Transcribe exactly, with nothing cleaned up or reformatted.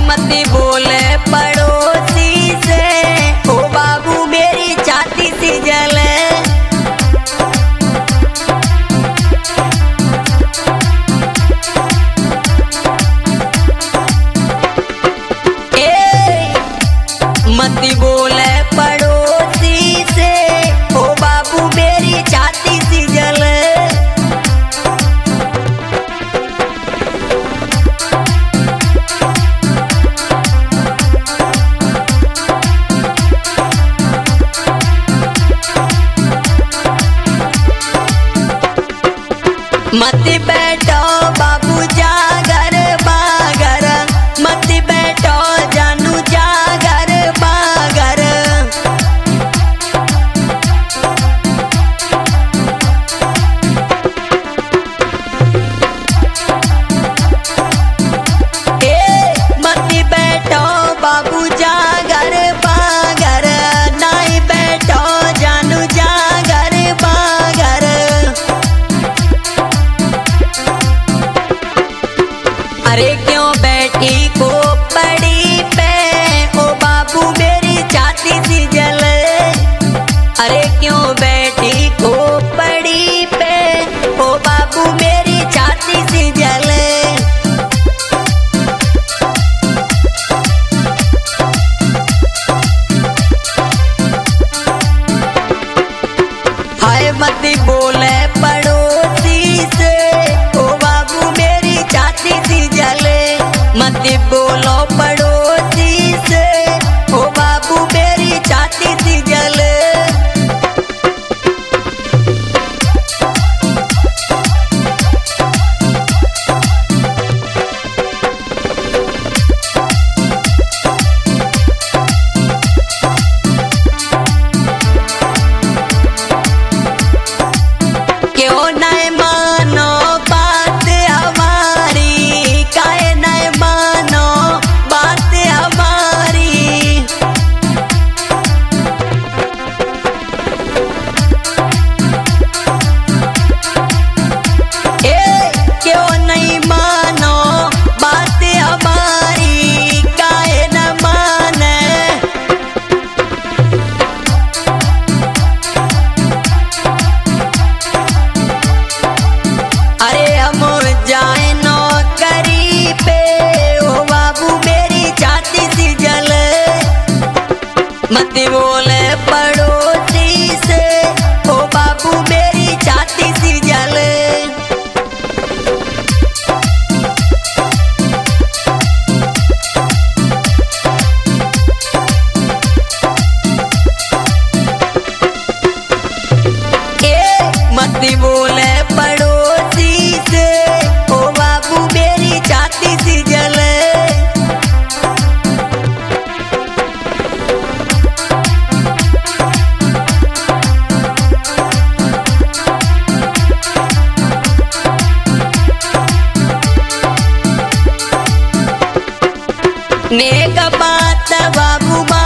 मत बोले पड़ोसी से, ओ बाबू मेरी छाती सी जले। ए मत बोले पड़ोसी से, ओ बाबू मेरी छाती सी जले। मत बैठो बाबू जागर बागर, मत बैठो जानू जागर बागर। ए मत बैठो बाबू जागर बागर, नहीं बैठो जानू जागर बागर। अरे क्यों बैठी को पड़ी पे, ओ बाबू मेरी छाती सी जले। अरे क्यों बैठी को पड़ी पे, ओ बाबू मेरी छाती सी जले। हाय मत बोले पड़ोसी से, ओ बाबू मेरी छाती सी जले। मत बोलो पड़ोसी से, ओ बाबू मेरी छाती सी जले। क्यों नहीं मानो बात हमारी, काहे नहीं मानो बात हमारी। ए क्यों नहीं मानो बात हमारी, काहे न माने। अरे हम जाए नौकरी पे, ओ बाबू मेरी छाती सी जले। मत बोले पड़ोसी से, ओ बाबू मेरी छाती सी जले। ए मत बोले पड़ोसी से, ओ बाबू मेरी छाती सी जले। नेक बात बाबू